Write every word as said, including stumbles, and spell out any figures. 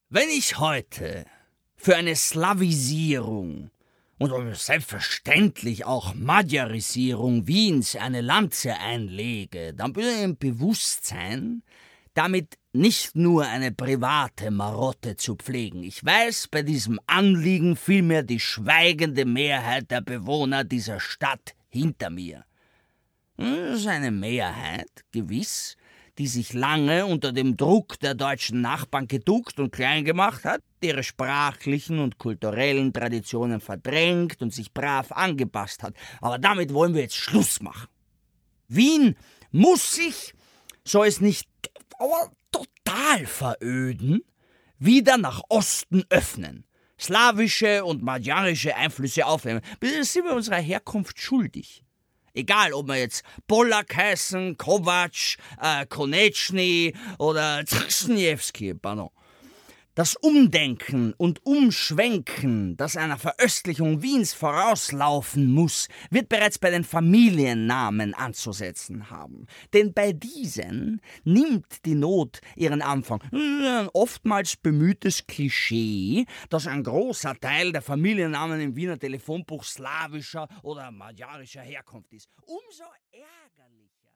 Wenn ich heute für eine Slawisierung und selbstverständlich auch Magyarisierung Wiens eine Lanze einlege, dann bin ich im Bewusstsein, damit nicht nur eine private Marotte zu pflegen. Ich weiß bei diesem Anliegen vielmehr die schweigende Mehrheit der Bewohner dieser Stadt hinter mir. Das ist eine Mehrheit, gewiss, die sich lange unter dem Druck der deutschen Nachbarn geduckt und klein gemacht hat, ihre sprachlichen und kulturellen Traditionen verdrängt und sich brav angepasst hat. Aber damit wollen wir jetzt Schluss machen. Wien muss sich, so es nicht aber total veröden, wieder nach Osten öffnen, slawische und magyarische Einflüsse aufnehmen. Das sind wir unserer Herkunft schuldig. Egal, ob wir jetzt Polak heißen, Kovac, äh, Konechny oder Trzniewski, pardon. Das Umdenken und Umschwenken, das einer Veröstlichung Wiens vorauslaufen muss, wird bereits bei den Familiennamen anzusetzen haben. Denn bei diesen nimmt die Not ihren Anfang. Ein oftmals bemühtes Klischee, dass ein großer Teil der Familiennamen im Wiener Telefonbuch slawischer oder magyarischer Herkunft ist. Umso ärgerlicher.